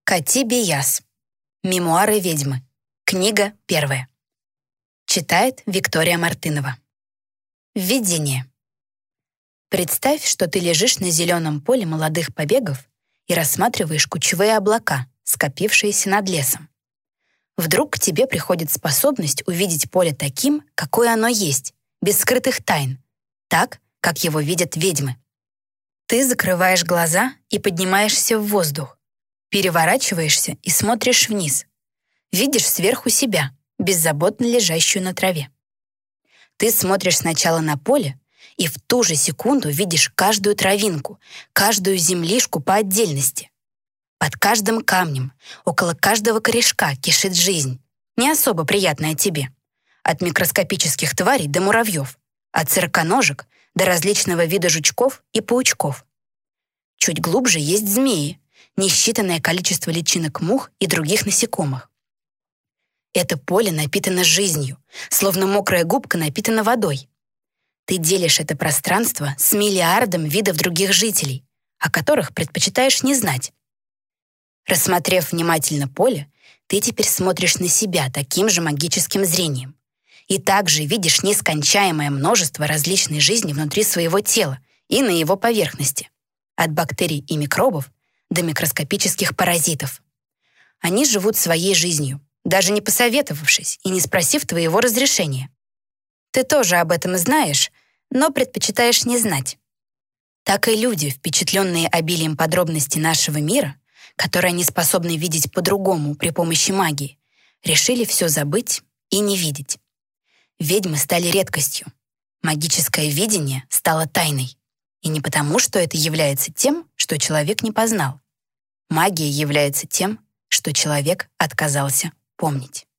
Кати Бияс. Мемуары ведьмы. Книга 1. Читает Виктория Мартынова. Введение. Представь, что ты лежишь на зеленом поле молодых побегов и рассматриваешь кучевые облака, скопившиеся над лесом. Вдруг к тебе приходит способность увидеть поле таким, какое оно есть, без скрытых тайн, так, как его видят ведьмы. Ты закрываешь глаза и поднимаешься в воздух, переворачиваешься и смотришь вниз. Видишь сверху себя, беззаботно лежащую на траве. Ты смотришь сначала на поле и в ту же секунду видишь каждую травинку, каждую землишку по отдельности. Под каждым камнем, около каждого корешка кишит жизнь, не особо приятная тебе. От микроскопических тварей до муравьев, от сороконожек до различного вида жучков и паучков. Чуть глубже есть змеи, несчитанное количество личинок мух и других насекомых. Это поле напитано жизнью, словно мокрая губка напитана водой. Ты делишь это пространство с миллиардом видов других жителей, о которых предпочитаешь не знать. Рассмотрев внимательно поле, ты теперь смотришь на себя таким же магическим зрением и также видишь нескончаемое множество различной жизни внутри своего тела и на его поверхности, от бактерий и микробов до микроскопических паразитов. Они живут своей жизнью, даже не посоветовавшись и не спросив твоего разрешения. Ты тоже об этом знаешь, но предпочитаешь не знать. Так и люди, впечатленные обилием подробностей нашего мира, которые они способны видеть по-другому при помощи магии, решили все забыть и не видеть. Ведьмы стали редкостью. Магическое видение стало тайной. И не потому, что это является тем, что человек не познал. Магия является тем, что человек отказался помнить.